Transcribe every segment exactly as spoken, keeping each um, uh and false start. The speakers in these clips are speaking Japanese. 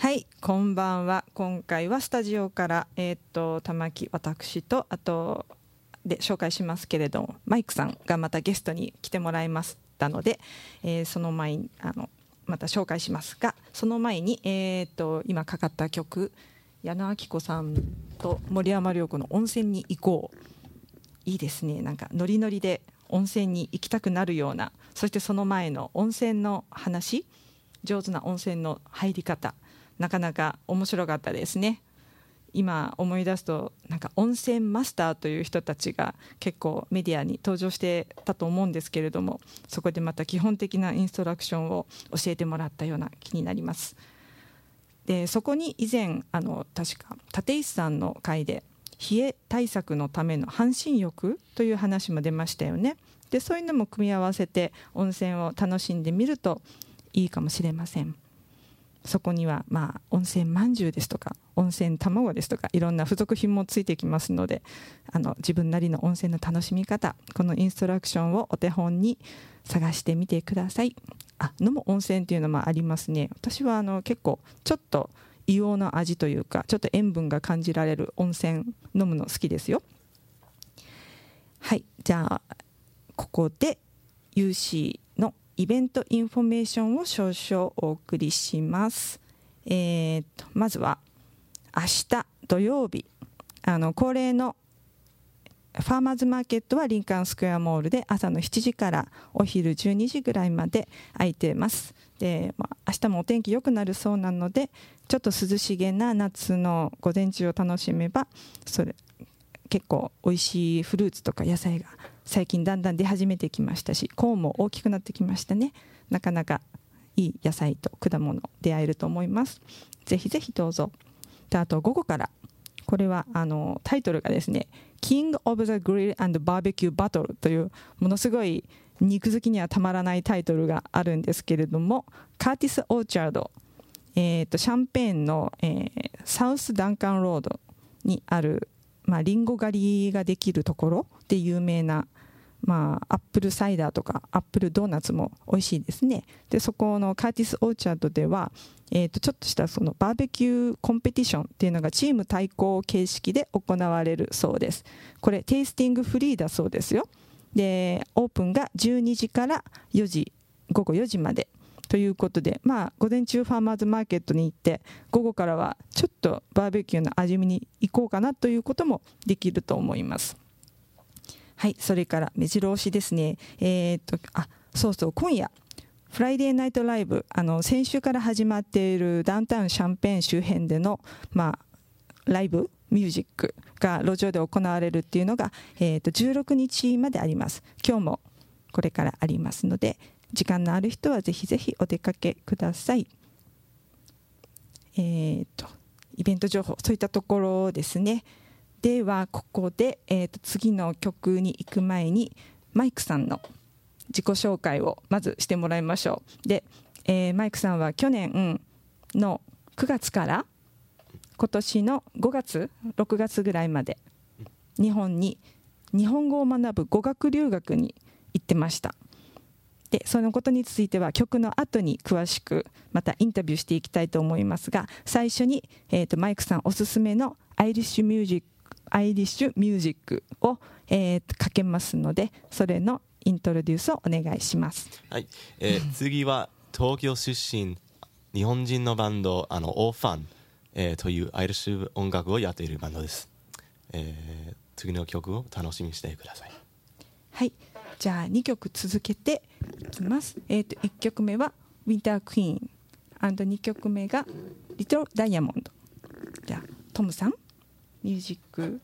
はい、こんばんは。今回はスタジオから、えー、っと玉木、私とあとで紹介しますけれども、マイクさんがまたゲストに来てもらいましたので、えー、その前にあのまた紹介しますが、その前に、えー、っと今かかった曲、矢野顕子さんと森山良子の温泉に行こう。いいですね。なんかノリノリで温泉に行きたくなるような、そしてその前の温泉の話、上手な温泉の入り方、なかなか面白かったですね。今思い出すと、なんか温泉マスターという人たちが結構メディアに登場してたと思うんですけれども、そこでまた基本的なインストラクションを教えてもらったような気になります。でそこに以前あの確か立石さんの回で冷え対策のための半身浴という話も出ましたよね。でそういうのも組み合わせて温泉を楽しんでみるといいかもしれません。そこにはまあ温泉まんじゅうですとか温泉卵ですとかいろんな付属品もついてきますので、あの自分なりの温泉の楽しみ方、このインストラクションをお手本に探してみてください。あ、飲む温泉っていうのもありますね。私はあの結構ちょっと硫黄の味というかちょっと塩分が感じられる温泉飲むの好きですよ。はい、じゃあここで ユーシー のイベントインフォメーションを少々お送りします。えー、とまずは明日土曜日、あの恒例のファーマーズマーケットはリンカーンスクエアモールで朝のしちじからお昼じゅうにじぐらいまで空いています。で、まあ、明日もお天気良くなるそうなので、ちょっと涼しげな夏の午前中を楽しめば、それ結構おいしいフルーツとか野菜が最近だんだん出始めてきましたし、コーンも大きくなってきましたね。なかなかいい野菜と果物出会えると思います。ぜひぜひどうぞ。であと午後から、これはあのタイトルがですね、King of the Grill and Barbecue Battle というものすごい肉好きにはたまらないタイトルがあるんですけれども、カーティス・オーチャード、えー、とシャンペーンの、えー、サウスダンカンロードにある、まあ、リンゴ狩りができるところで有名な、まあ、アップルサイダーとかアップルドーナツも美味しいですね。でそこのカーティス・オーチャードでは、えー、とちょっとしたそのバーベキューコンペティションっていうのがチーム対抗形式で行われるそうです。これテイスティングフリーだそうですよ。でオープンがじゅうにじからよじ、午後よじまでということで、まあ午前中ファーマーズマーケットに行って午後からはちょっとバーベキューの味見に行こうかなということもできると思います。はい、それから目白押しですね。えー、っとあそうそう今夜フライデーナイトライブ、あの先週から始まっているダウンタウンシャンペーン周辺での、まあ、ライブミュージックが路上で行われるっていうのが、えー、とじゅうろくにちまであります。今日もこれからありますので、時間のある人はぜひぜひお出かけください。えー、とイベント情報、そういったところですね。ではここで、えー、と次の曲に行く前にマイクさんの自己紹介をまずしてもらいましょう。で、えー、マイクさんは去年のくがつから今年のごがつろくがつぐらいまで日本に日本語を学ぶ語学留学に行ってました。でそのことについては曲の後に詳しくまたインタビューしていきたいと思いますが、最初に、えー、とマイクさんおすすめのアイリッシュミュージックアイリッシュミュージックを、えー、かけますので、それのイントロデュースをお願いします。 はい、えー、次は東京出身日本人のバンド、あのオーファン、えー、というアイリッシュ音楽をやっているバンドです。えー、次の曲を楽しみにしてください。 はい、じゃあにきょく続けていきます。えー、といっきょくめはウィンタークイーン、にきょくめがリトルダイヤモンド。じゃあトムさん、ミュージック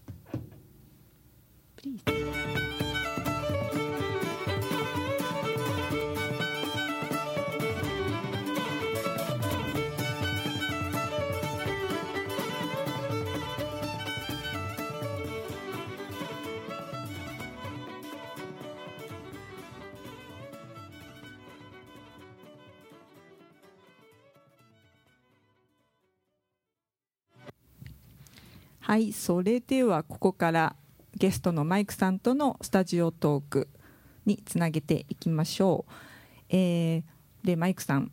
プリーズ。はい、それではここからゲストのマイクさんとのスタジオトークにつなげていきましょう。えー、でマイクさん、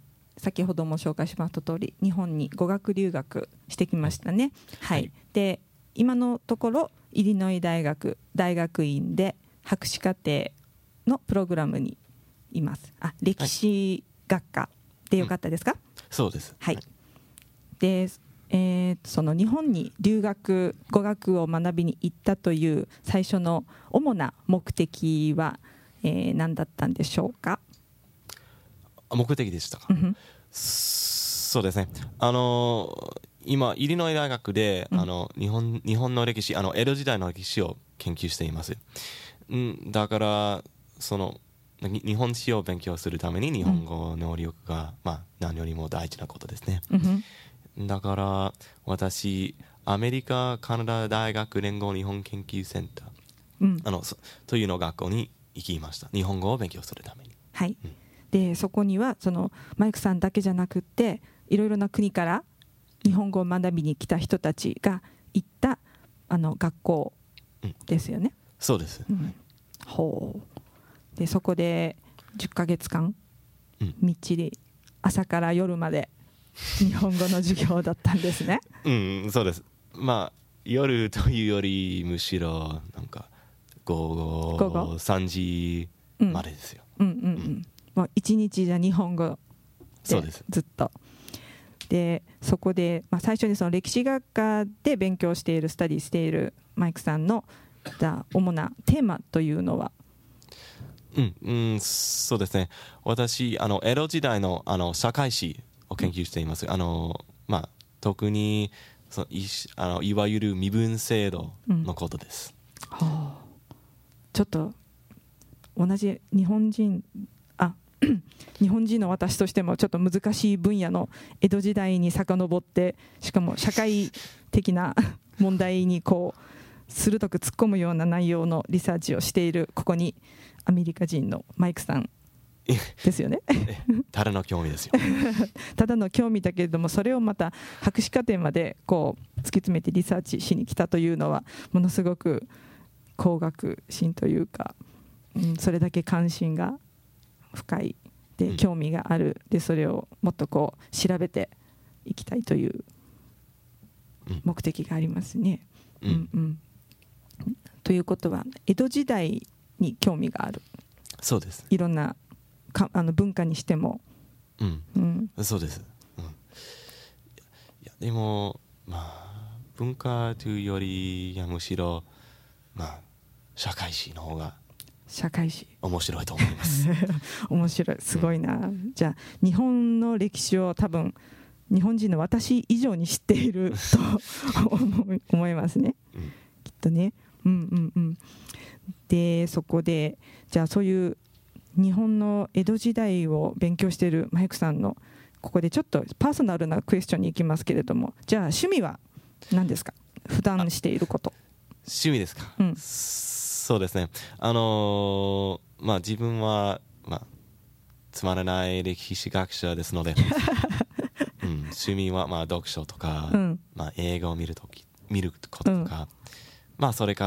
先ほども紹介しました通り日本に語学留学してきましたね。はい、はい、で今のところイリノイ大学大学院で博士課程のプログラムにいます。あ、歴史学科でよかったですか？ うん、そうです。 はい。で、えー、その日本に留学語学を学びに行ったという最初の主な目的は、えー、何だったんでしょうか？ 目的でしたか？うん、そうですね。あの今イリノイ大学で、うん、あの日本日本の歴史、あの江戸時代の歴史を研究しています。うん、だからその日本史を勉強するために日本語能力が、うん、まあ、何よりも大事なことですね。うん、だから私アメリカカナダ大学連合日本研究センター、うん、あのというの学校に行きました。日本語を勉強するために。 はい、うん、でそこにはそのマイクさんだけじゃなくっていろいろな国から日本語を学びに来た人たちが行ったあの学校ですよね。うん、 そうです。うん、 ほう。でそこでじゅっかげつかん、うん、みっちり朝から夜まで日本語の授業だったんですね。 うん、そうです。まあ夜というよりむしろなんか午後さんじまでですよ。 うんうんうんうん、もう一日じゃ日本語でずっと。でそこで、まあ、最初にその歴史学科で勉強しているスタディしているマイクさんのじゃあ主なテーマというのは？ うんうん、そうですね。私あの江戸時代のあの社会史を研究しています。あのまあ特にその い, あのいわゆる身分制度のことです。うん、はあ、 ちょっと同じ日本人あ日本人の私としてもちょっと難しい分野の江戸時代に遡ってしかも社会的な問題にこう鋭く突っ込むような内容のリサーチをしているここにアメリカ人のマイクさんですよね。 ただの興味ですよ。 ただの興味だけれどもそれをまた博士課程までこう突き詰めてリサーチしに来たというのはものすごく工学心というか、うん、それだけ関心が深いで興味があるでそれをもっとこう調べていきたいという目的がありますね。うんうんうん、ということは江戸時代に興味がある。 そうです。 いろんなかあの文化にしても、 うんうん、そうです。うん、いやでもまあ文化というよりいやむしろまあ社会史の方が社会史面白いと思います。 面白い、すごいな。うん、じゃあ日本の歴史を多分日本人の私以上に知っていると思い、思いますね。うん、きっとね。うんうんうん。でそこでじゃあそういう日本の江戸時代を勉強しているマイクさんのここでちょっとパーソナルなクエスチョンに行きますけれども、じゃあ趣味は何ですか？普段していること。 趣味ですか？うん、そうですね。あのー、まあ自分はまあつまらない歴史学者ですので、うん、趣味はまあ読書とか、うん、まあ映画を見るとき見ることとか、うん、まあそれから、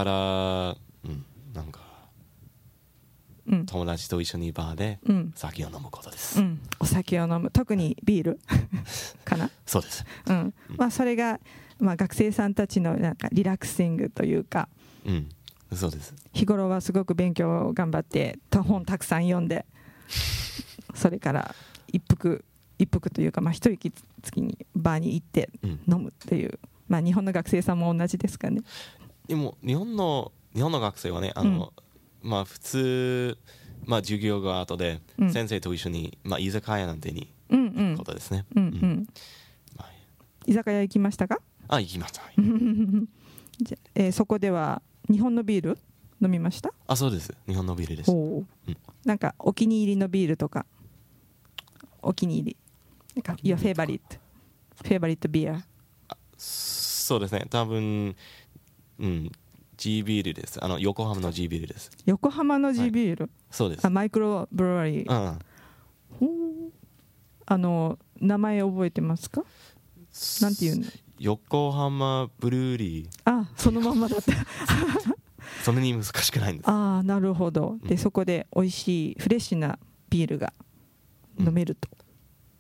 うん、なんか、うん、友達と一緒にバーで酒を飲むことです。 うん、お酒を飲む、特にビールかな。 そうです。 うん、まあそれがまあ学生さんたちのなんかリラクシングというか。 うん。そうです。 日頃はすごく勉強を頑張って本たくさん読んでそれから一服一服というかまあ一息つきにバーに行って飲むっていう、うん、まあ日本の学生さんも同じですかね。 でも日本の日本の学生はねあの、うん、まあ普通まあ授業が後で先生と一緒に、うん、まあ居酒屋なんてに行くことですね。うんうんうん、 まあ、居酒屋行きましたか？ あ、行きました。 じゃ、えー、そこでは日本のビール飲みました？ あ、そうです。日本のビールです。お、 うん、なんかお気に入りのビールとかお気に入りなんか Your favorite favorite beer？ そうですね。多分、うん、G ビールです。あの横浜の G ビールです。 横浜の G ビール、はい、 そうです。 あ、マイクロブルワリー。うん、ほう、あの名前覚えてますか？なんていうの？ 横浜ブルーリー。 あ、そのまんまだった。 そんなに難しくないんです。 ああ、なるほど。で、うん、そこで美味しいフレッシュなビールが飲めると。 うん、はい。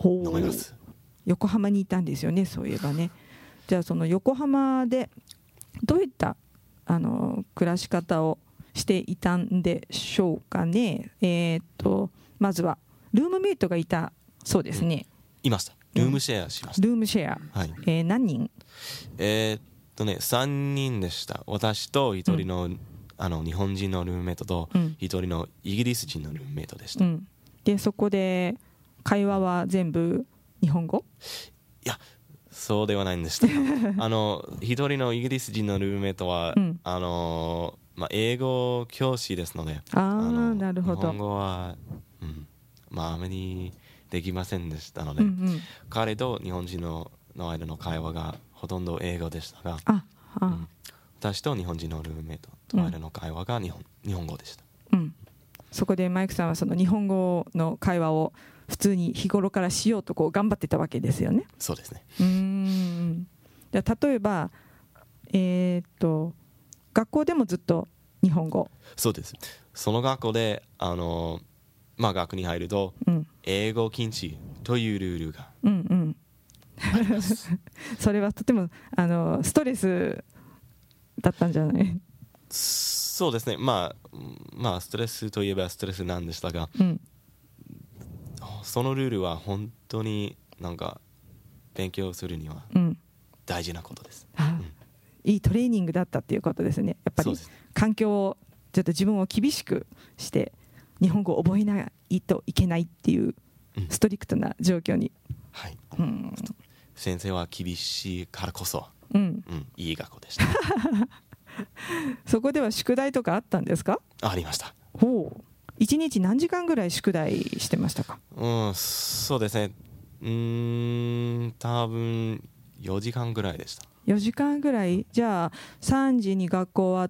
思います。 横浜にいたんですよね、そういえばね。じゃあその横浜でどういったあの暮らし方をしていたんでしょうかね。えー、っとまずはルームメイトがいたそうですね。 うん、いました。ルームシェアしました。 ルームシェア、 はい、 えー、何人？ えー、っとねさんにんでした。私とひとりの、うん、あの日本人のルームメイトとひとりのイギリス人のルームメイトでした。うん、 でそこで会話は全部日本語？ いや、そうではないんでした。あの一人のイギリス人のルームメイトは、うん、あのまあ、英語教師ですので、 ああ、なるほど。 日本語は、うん、まああまりできませんでしたので、うんうん、彼と日本人のの間の会話がほとんど英語でしたが、 ああ、うん、 私と日本人のルームメイトとの間の会話が日本、うん、日本語でした。 うん、そこでマイクさんはその日本語の会話を普通に日頃からしようとこう頑張ってたわけですよね。 そうですね。 うーん。じゃあ例えば、えー、っと学校でもずっと日本語？ そうです。その学校であの、まあ、学に入ると、うん、英語禁止というルールがあります。うんうん、 それはとてもあのストレスだったんじゃない？ そうですね。まあ、まあストレスといえばストレスなんでしたが、うん、そのルールは本当になんか勉強するには大事なことです、 うんうん、いいトレーニングだったっていうことですね。やっぱり環境をちょっと自分を厳しくして日本語を覚えないといけないっていうストリクトな状況に、 うん、はい、うん、先生は厳しいからこそ、 うんうん、いい学校でした。 そこでは宿題とかあったんですか？ ありました。 ほう。一日何時間ぐらい宿題してましたか？ うん、そうですね。うーん、多分よじかんぐらいでした。 よじかんぐらい。じゃあさんじに学校終わって、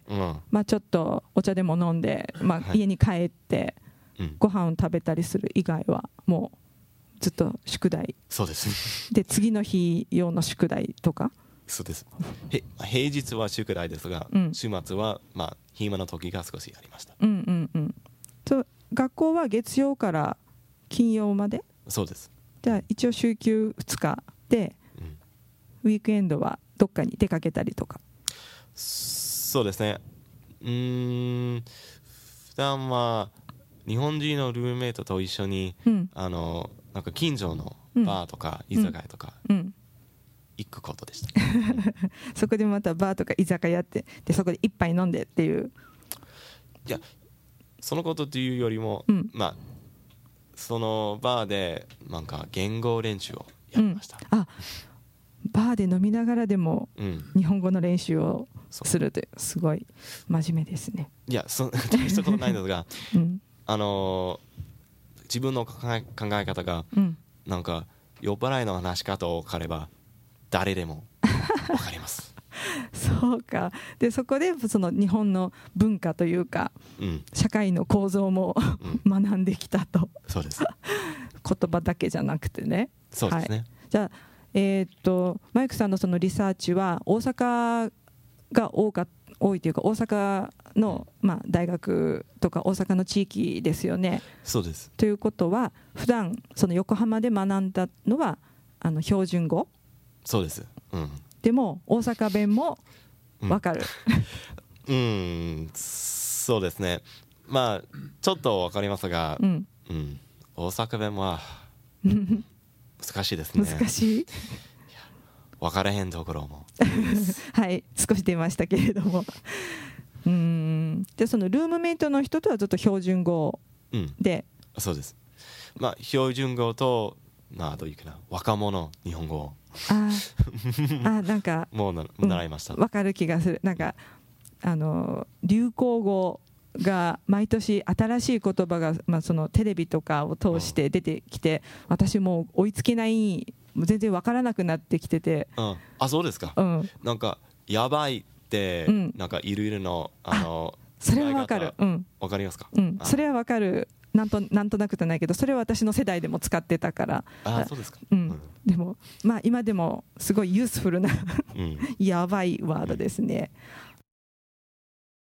うん、まあ、ちょっとお茶でも飲んで、まあ、家に帰って、はい、ご飯を食べたりする以外はもうずっと宿題。 そうですで次の日用の宿題とか。 そうです。へ平日は宿題ですが、うん、週末は、まあ、暇な時が少しありました。 うんうんうん。と学校は月曜から金曜まで？ そうです。 じゃあ一応週休ふつかで、うん、ウィークエンドはどっかに出かけたりとか？ そうですね。うーん、普段は日本人のルームメイトと一緒に、うん、あのなんか近所のバーとか居酒屋とか、うんうん行くことでした。 そこでまたバーとか居酒屋ってでそこで一杯飲んでっていう。 いや、そのことというよりも、うん、まあそのバーでなんか言語練習をやりました、 うん、あ、バーで飲みながらでも日本語の練習をするという、すごい真面目ですね。 いや、そ大したことないんですが、うん、あのー、自分の考え、考え方が、うん、なんか酔っ払いの話し方を分かれば誰でも分かります。 そうか。でそこでその日本の文化というか、うん、社会の構造も、うん、学んできたと。 そうです。 言葉だけじゃなくてね。 そうですね、はい、 じゃあ、えー、っとマイクさんのそのリサーチは大阪が多か多いというか大阪の、まあ、大学とか大阪の地域ですよね。 そうです。 ということは普段その横浜で学んだのはあの標準語？ そうです、うん、 でも大阪弁も分かる？ うん、うん、そうですね。まあちょっと分かりますが、うんうん、大阪弁は難しいですね。 難しい。 分からへんところもはい少し出ましたけれどもうーんでそのルームメイトの人とはずっと標準語で、 うん、そうです。まあ標準語とまあどういうかな若者日本語ああなんかもうな習いました、 うん、分かる気がする。なんかあの流行語が毎年新しい言葉が、まあ、そのテレビとかを通して出てきて、うん、私もう追いつけない全然分からなくなってきてて、 うん、あそうですか、うん、なんかやばいって、うん、なんかいろいろのあのそれは分かる、うん、 分かりますか、 うん、それは分かる。なんと、なんとなくじゃないけどそれは私の世代でも使ってたから。 あそうですか、 うんうん、でも、まあ、今でもすごいユースフルな、うん、やばいワードですね、